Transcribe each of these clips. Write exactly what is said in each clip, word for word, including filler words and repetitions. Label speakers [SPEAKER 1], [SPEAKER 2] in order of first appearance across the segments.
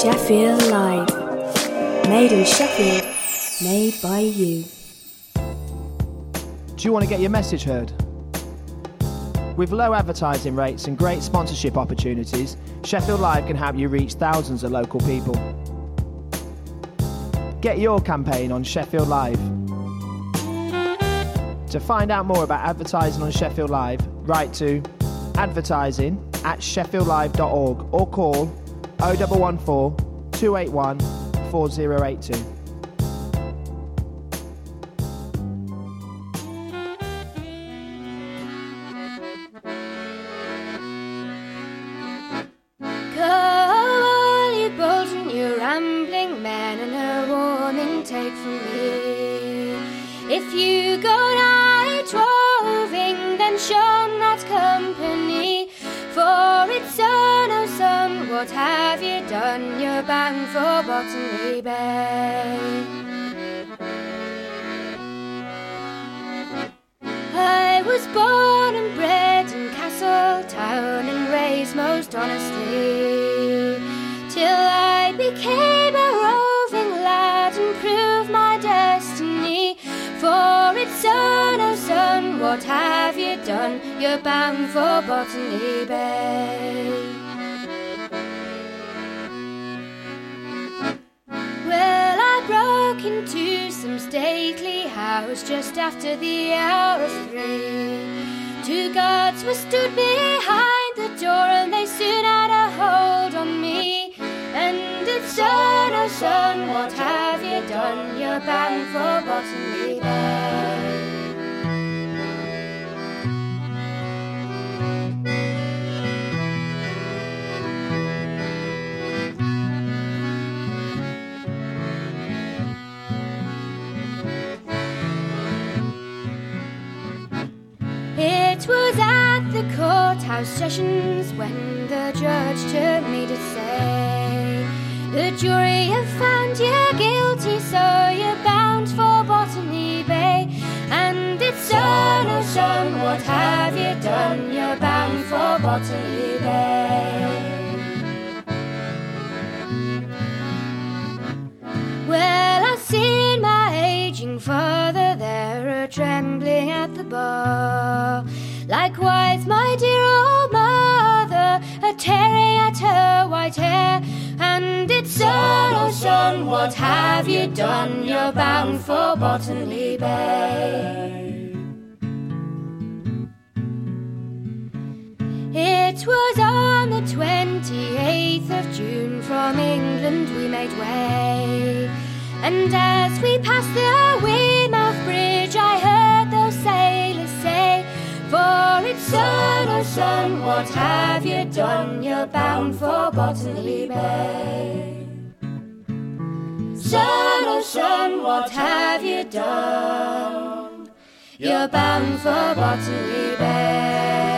[SPEAKER 1] Sheffield Live. Made in Sheffield, made by you.
[SPEAKER 2] Do you want to get your message heard? With low advertising rates and great sponsorship opportunities, Sheffield Live can help you reach thousands of local people. Get your campaign on Sheffield Live. To find out more about advertising on Sheffield Live, write to advertising at sheffield live dot org or call oh one one four, two eight one, four oh eight two.
[SPEAKER 3] If you go night roving, then shun that company. For it's son, oh son, what have you done? You're bound for Botany Bay. I was born and bred in Castletown and raised most honestly, till I became a roving lad and proved my destiny. For it's son, oh son, what have you done? You're bound for Botany Bay. Well, I broke into some stately house just after the hour of three. Two guards were stood behind the door and they soon had a hold on me. And it's son, oh son, what have you done? You're bound for Botany Bay. It was at the courthouse sessions when the judge turned me to say, the jury have found you guilty, so you're bound for Botany Bay. And it's son, oh son, what have you done? You're bound for Botany Bay. Well, I've seen my aging father there, a-trembling at the bar. Likewise my dear old mother, a-tearing at her white hair. And it's son, oh son, what have you done? You're bound for Botany Bay. It was on the twenty-eighth of June, from England we made way. And as we passed the Weymouth Bridge, I heard those sailors say, for it's son, oh son, what have you done? You're bound for Botany Bay. Son, oh son, what have you done? You're bound for Botany Bay.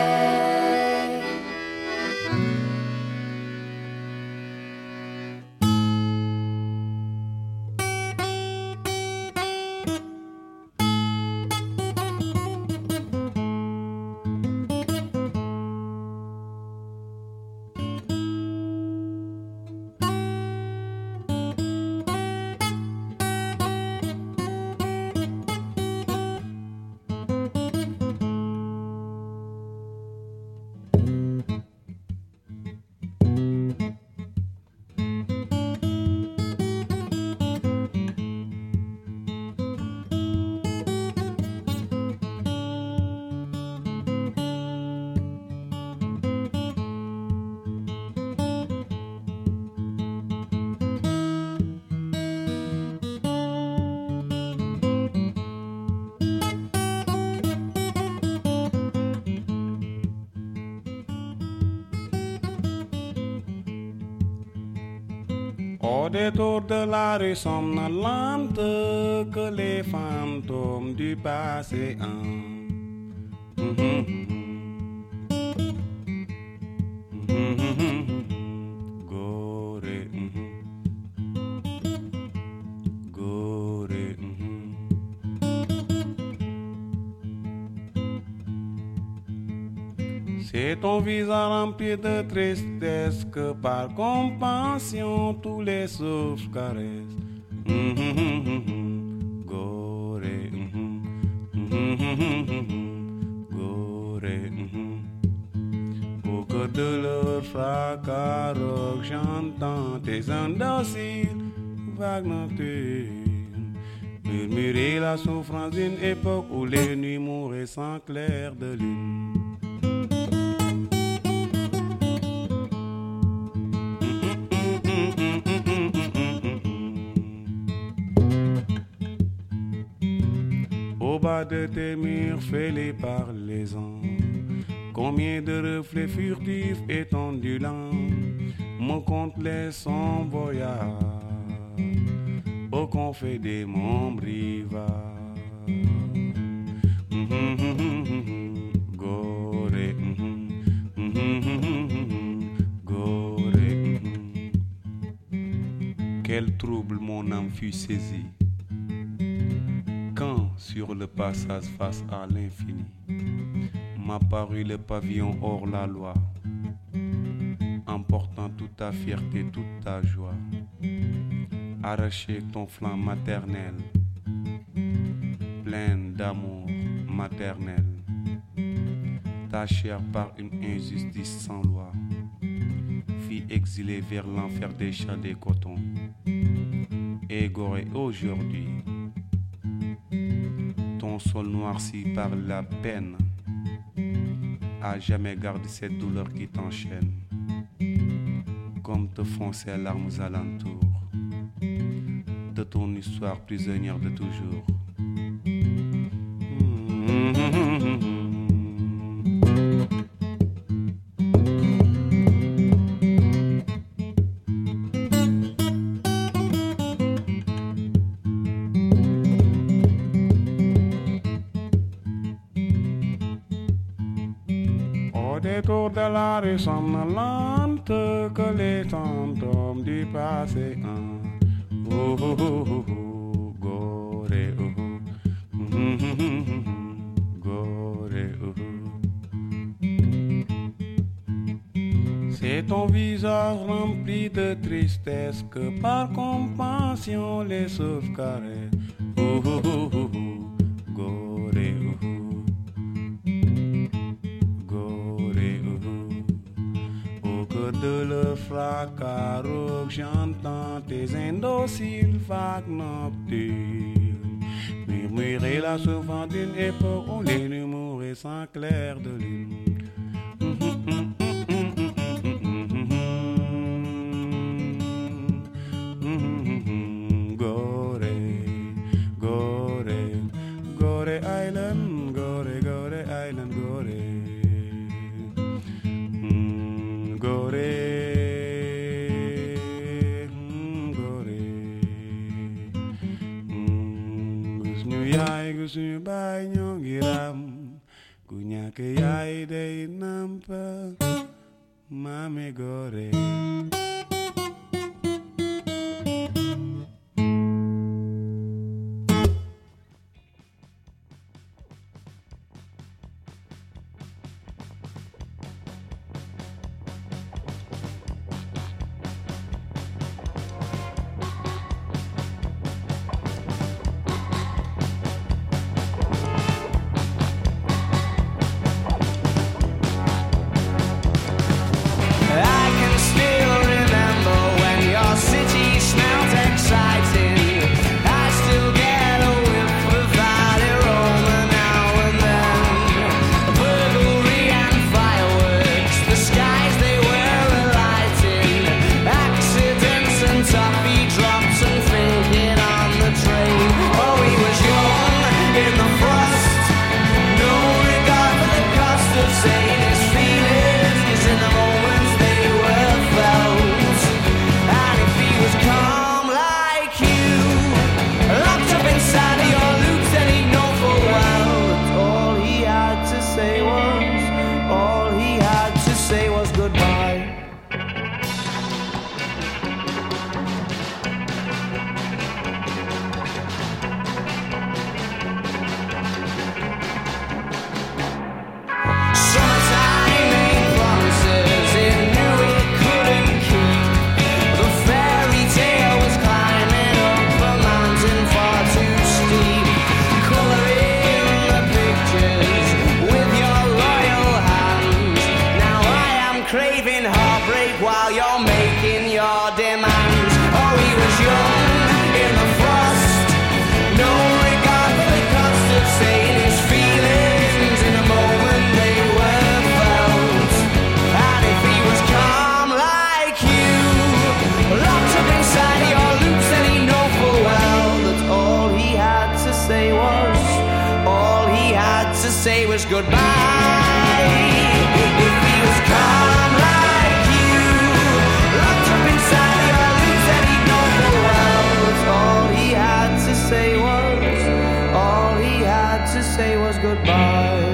[SPEAKER 4] Détour de la rue somnolente que les fantômes du passé hantent. Goré, goré. C'est C'est ton visage rempli de tristesse que par compassion tous les souffles caressent. Mm-hmm. Gorée, mm-hmm. Mm-hmm. Gorée, mm-hmm. Pour que de leur fracas rock, j'entends tes indociles vagues nocturnes murmurer la souffrance d'une époque où les nuits mouraient sans clair de lune. Au bas de tes murs fêlés par les ans, combien de reflets furtifs et ondulants me content les son voyage au confé des monts brivages. Mm-hmm. Gorée, mm-hmm. Gorée, mm-hmm. Quel trouble mon âme fut saisie quand, sur le passage face à l'infini, m'apparut le pavillon hors la loi, emportant toute ta fierté, toute ta joie, arraché ton flanc maternel, plein d'amour maternel, ta chair par une injustice sans loi, fille exilée vers l'enfer des champs des cotons, égorée aujourd'hui, ton sol noirci par la peine, à jamais garder cette douleur qui t'enchaîne, comme te font ces larmes alentours de ton histoire prisonnière de toujours. Mm-hmm. Détour de la rue somnolente que les fantômes du passé ont. Oh, oh, oh, oh, oh, Gorée, oh, oh. Mm-hmm. Gorée, oh, oh. C'est ton visage rempli de tristesse que par compassion les souffles caressent. Oh, oh, oh, oh, oh. Gorée, oh, oh. De le fracas rock, j'entends tes indociles vagues nocturnes murmurer la souffrance d'une époque où les nuits mouraient sans clair de lune. Gorée, Gorée, Gorée Island, Gorée, Gorée Island, Gorée. Gorée, Gorée, gus ñu yaay gus ñu baay ñoo ngi ram ku ñàkk yaay day namp maame Gorée.
[SPEAKER 5] I can still remember your demands. Oh, he was young in the frost, no regard for the cost of saying his feelings in a moment they were felt. And if he was calm like you, locked up inside your loops, then he'd know full well that all he had to say was, all he had to say was goodbye. If he was calm like you, locked up inside your loops, then he'd know full well that all he had to say was, all he had to say was goodbye.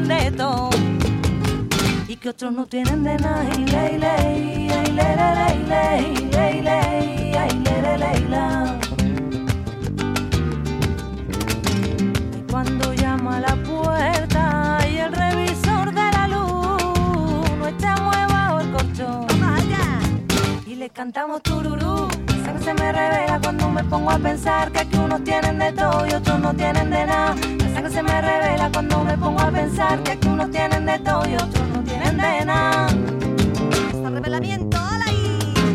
[SPEAKER 6] tienen de todo y que otros no tienen de nada. Y ley, ley, ay, ley, ley, ley, ley, ley, ay, ley, ley, la. Y cuando llama a la puerta y el revisor de la luz no está muy bajo el colchón y le cantamos tururú, la sangre se me revela cuando me pongo a pensar que aquí unos tienen de todo y otros no tienen de nada. La sangre se me revela cuando me pongo a pensar que aquí unos tienen de todo y otros no tienen de nada. Este revelamiento, ¡hala ahí!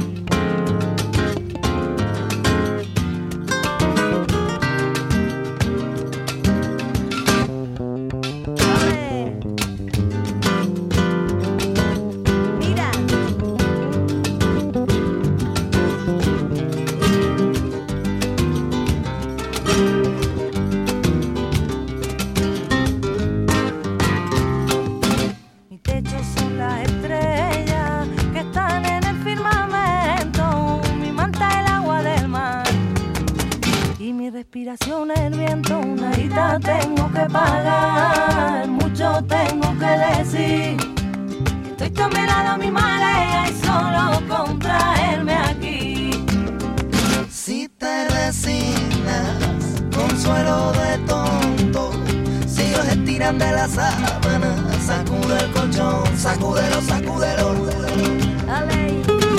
[SPEAKER 6] Respiración, el viento, una hita tengo que pagar, mucho tengo que decir. Estoy tomando mi marea y solo con traerme aquí.
[SPEAKER 7] Si te resignas, consuelo de tonto, si ellos estiran de la sábana, sacude el colchón, sacúdelo, sacúdelo.
[SPEAKER 6] Dale.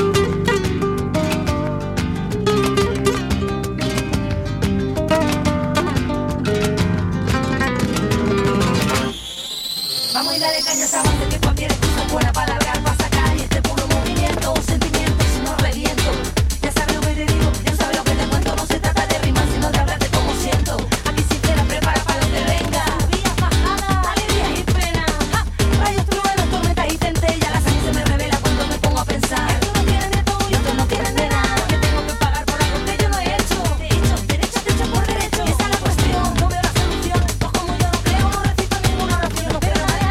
[SPEAKER 6] Vamos y dale caña a esa banda que cualquier excusa es buena para largar, para sacar y este puro movimiento, un sentimiento, si no reviento. Ya sabes lo que te digo, ya sabes lo que te cuento, no se trata de rimar, sino de hablar de cómo siento. Aquí sí te la prepara para lo que venga. Vías bajadas, alegrías y penas, ja, rayos, truenos, tormentas y centellas. La sangre se me revela cuando me pongo a pensar que unos tienen de todo y otros no tienen de nada. Que tengo que pagar por algo que yo no he hecho. De hecho, derecho te echo por derecho. Y esa es la cuestión, no veo la solución. Pues como yo no creo, no recito ninguna oración. No quiero nada.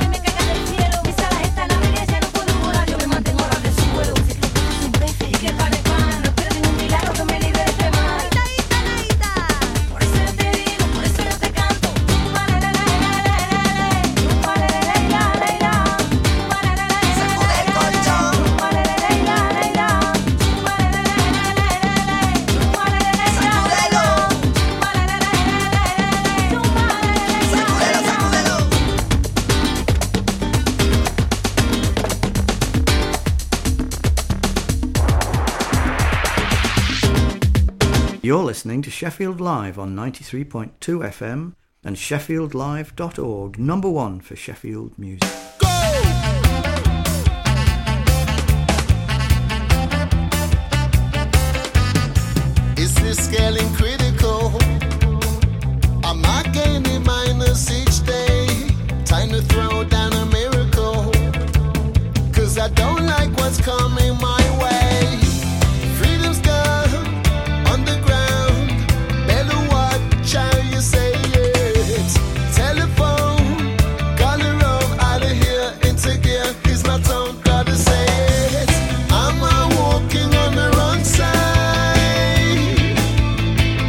[SPEAKER 8] You're listening to Sheffield Live on ninety-three point two F M and sheffield live dot org, number one for Sheffield music.
[SPEAKER 9] Is this scaling critical? Am I gaining minus each day? Time to throw down a miracle, 'cause I don't like what's coming my way. Freedom's gone underground, better watch how you say it. Telephone, color of out of here, into gear is my tone, gotta say it. I'm uh, walking on the wrong side.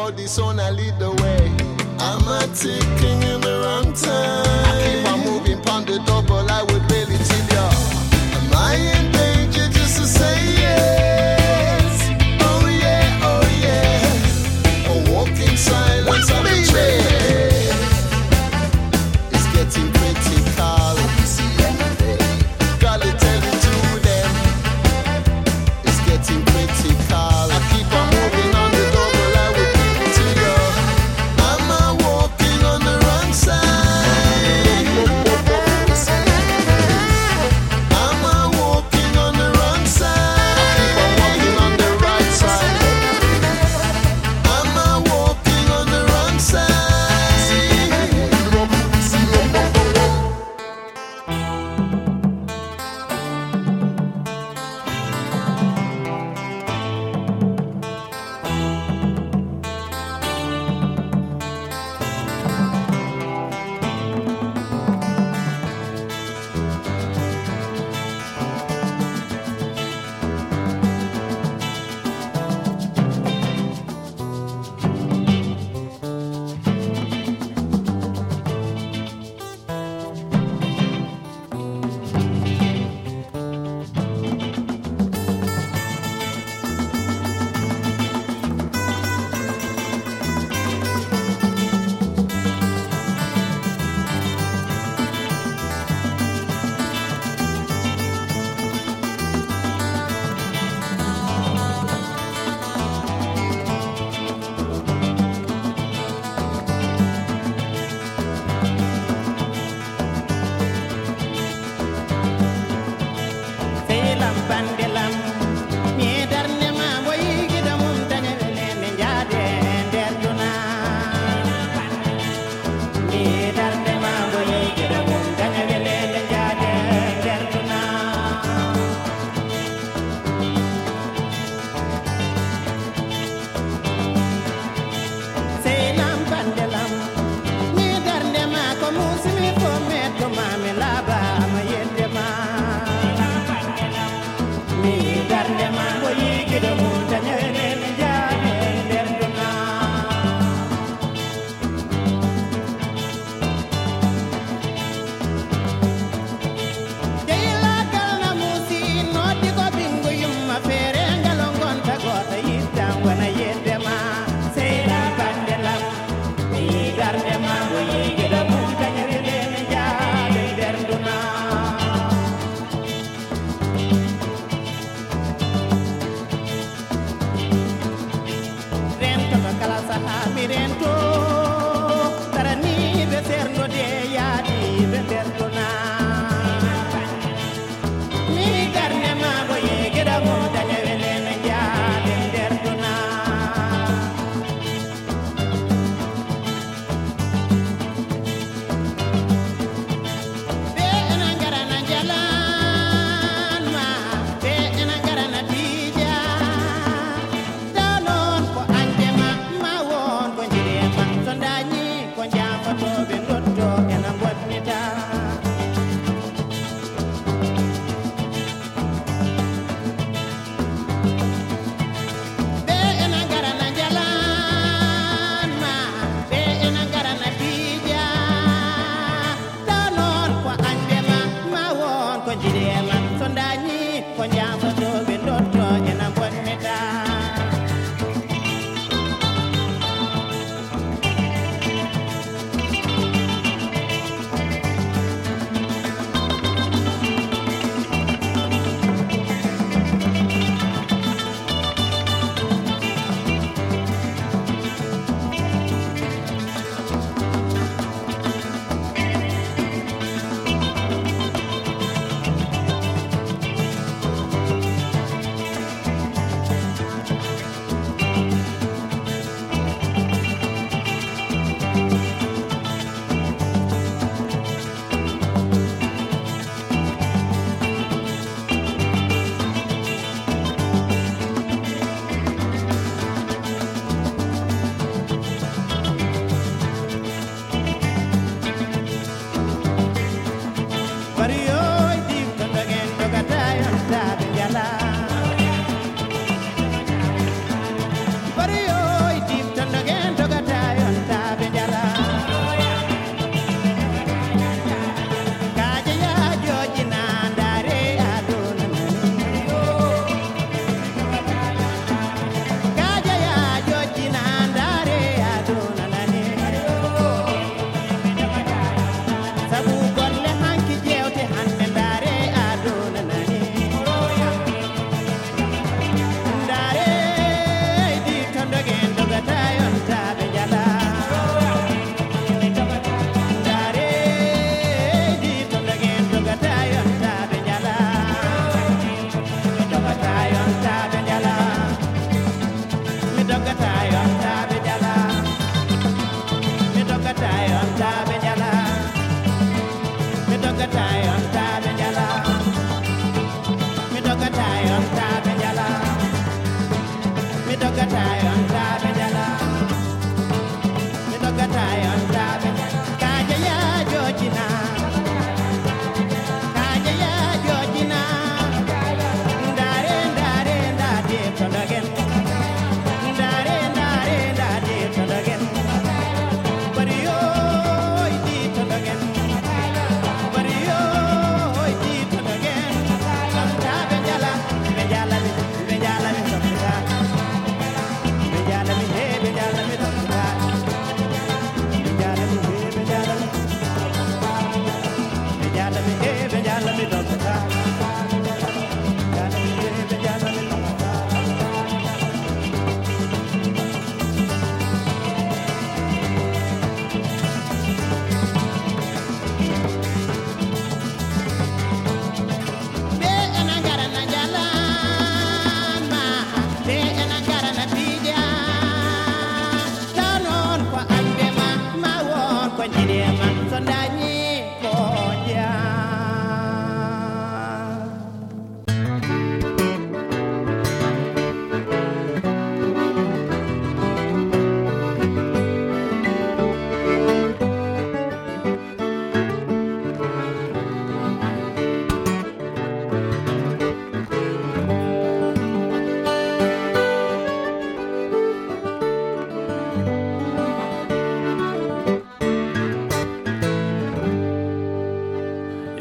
[SPEAKER 9] about this one, I lead the way. I'm a ticking in the wrong time. I keep on moving pon the double, I would really tell ya. Am I in danger just to say yes? Oh yeah, oh yeah. A walking silence on the trail. It's getting critical. Gotta tell it to them. It's getting critical. I keep on moving on the double, I would give it to you. I'm a walking on the wrong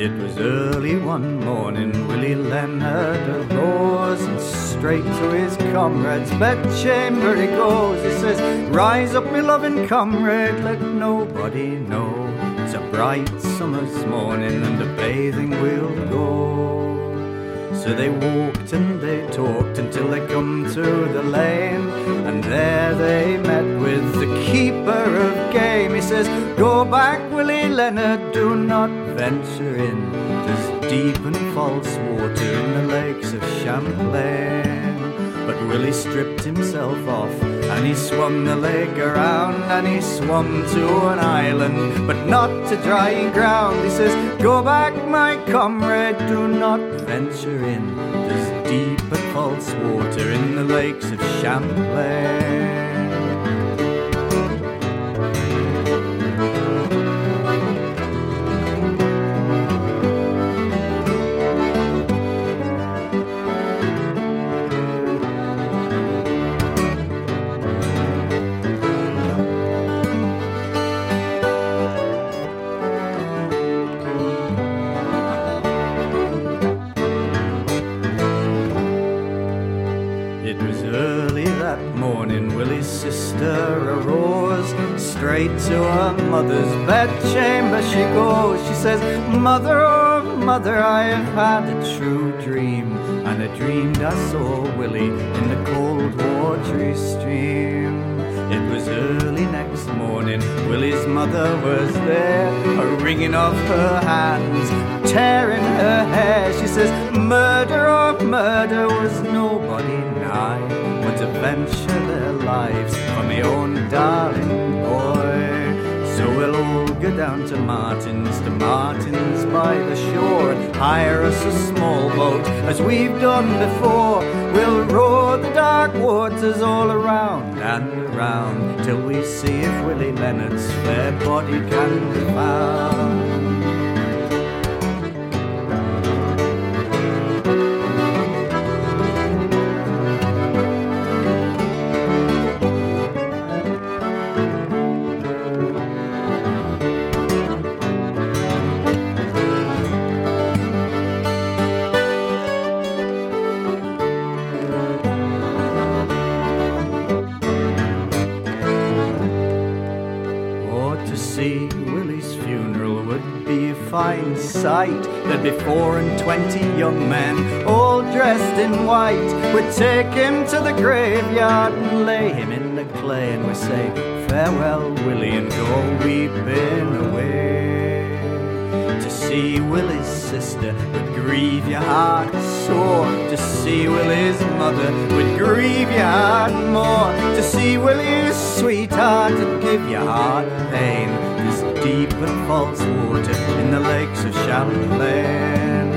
[SPEAKER 8] It was early one morning, Willie Leonard arose, and straight to his comrade's bedchamber he goes. He says, rise up, my loving comrade, let nobody know. It's a bright summer's morning and a bathing we'll go. So they walked and they talked until they come to the lane, and there they met with the keeper of game. He says, go back, Willie Leonard, do not venture in. There's deep and false water in the lakes of Champlain. But Willie stripped himself off and he swum the lake around, and he swum to an island, but not to dry ground. He says, go back, my comrade, do not venture in. There's deep and false water in the lakes of Champlain. Straight to her mother's bedchamber she goes. She says, mother, oh mother, I have had a true dream, and I dreamed I saw Willie in the cold watery stream. It was early next morning, Willie's mother was there, a wringing of her hands, tearing her hair. She says, murder, oh murder, was nobody nigh, but to venture their lives for me own darling boy. So we'll all go down to Martin's, to Martin's by the shore, and hire us a small boat as we've done before. We'll roar the dark waters all around and around till we see if Willie Leonard's fair body can be found. Fine sight that before and twenty young men, all dressed in white, would take him to the graveyard and lay him in the clay, and we say, farewell, Willie, and go weeping away. To see Willie's sister would grieve your heart sore. To see Willie's mother would grieve your heart more. To see Willie's sweetheart would give your heart pain. There's deep and false water in the lakes of Champlain.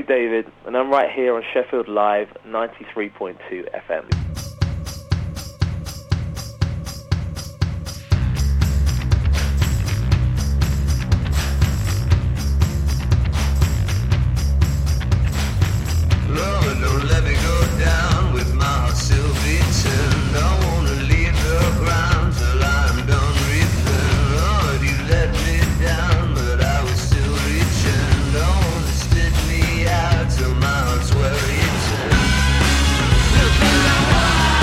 [SPEAKER 10] David, and I'm right here on Sheffield Live ninety-three point two F M.
[SPEAKER 5] Lord, don't let me go down with my heart still beating. Don't wanna leave the ground till I'm done reaping. Lord, you let me down, but I was still reaching. Don't wanna spit me out till my heart's well eaten. Look in the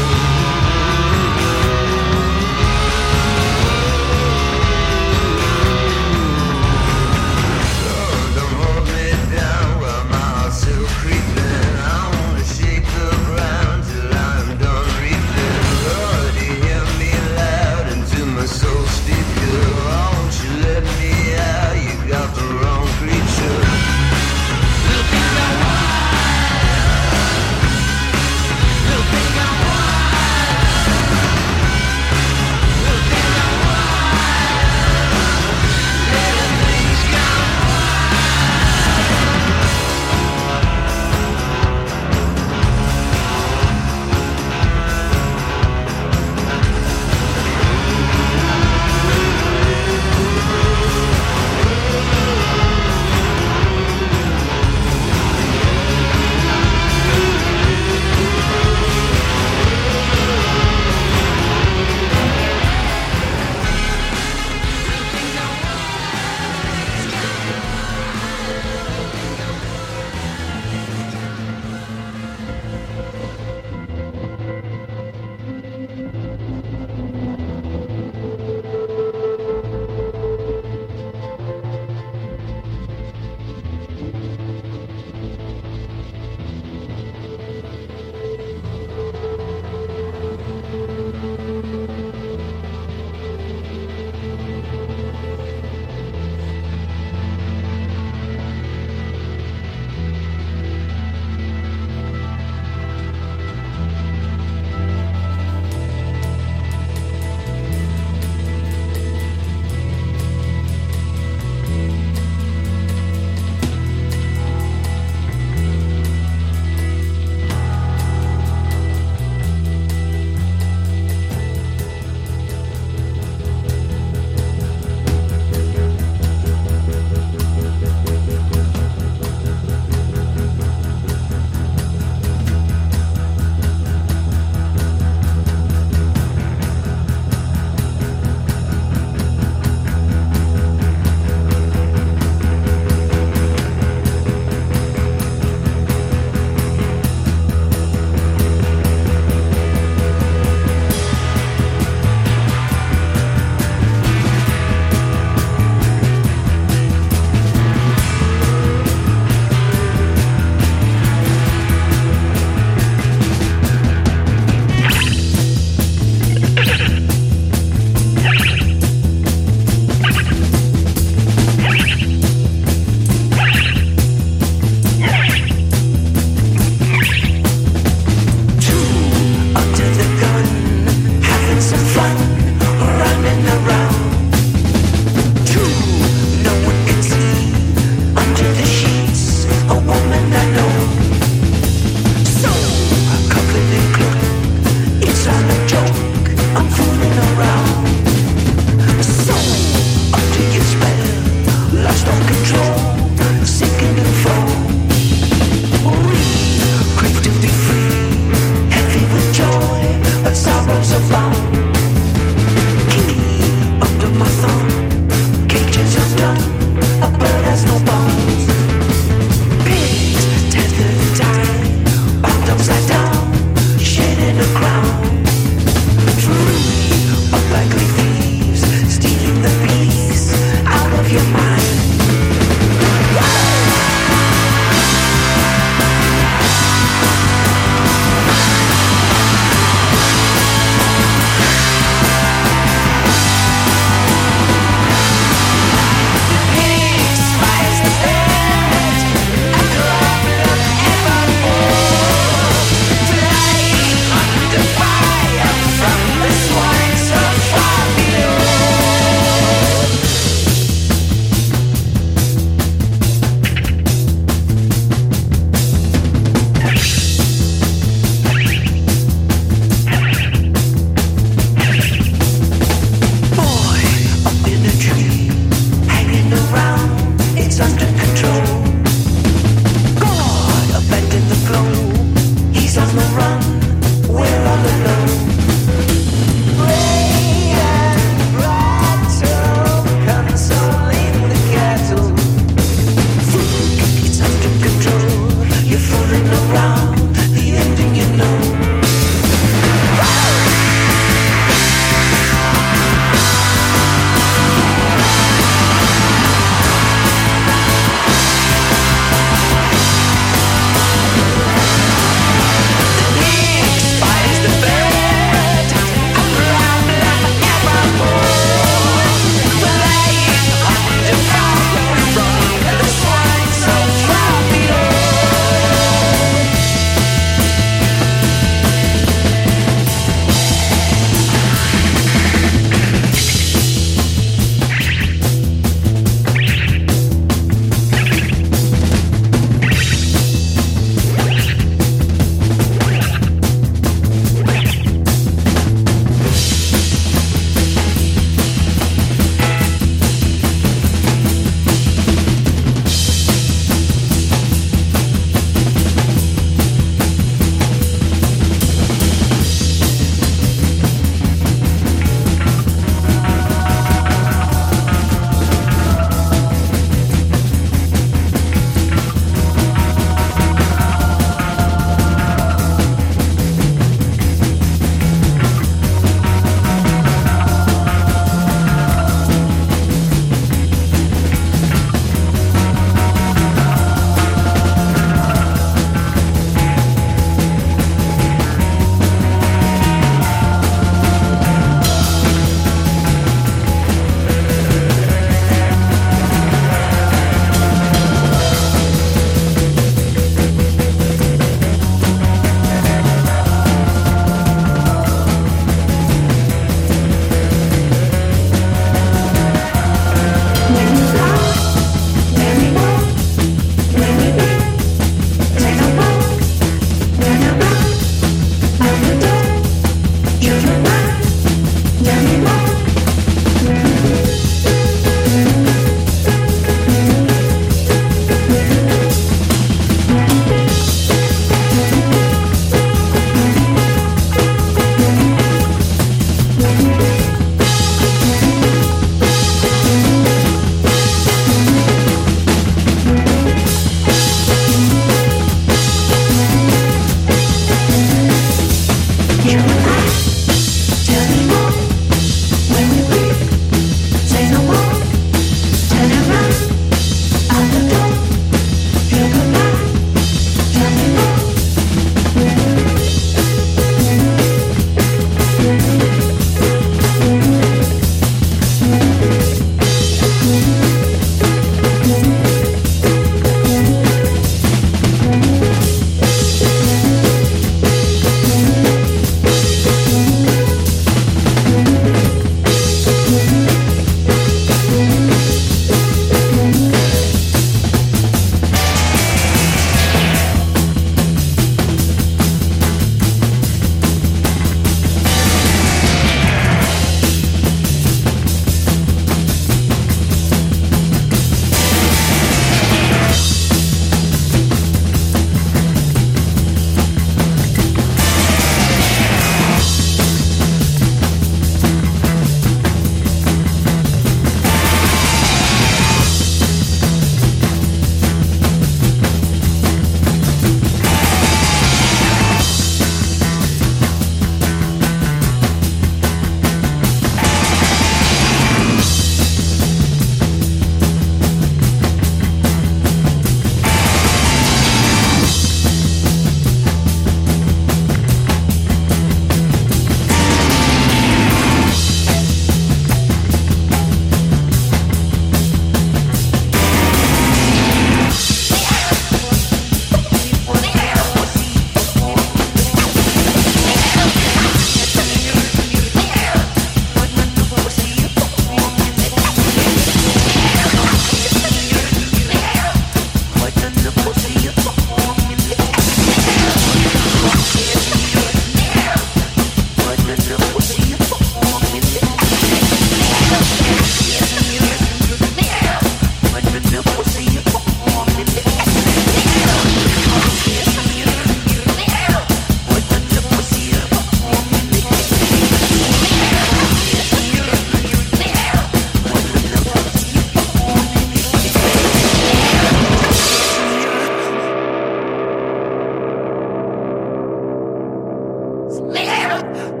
[SPEAKER 11] Live!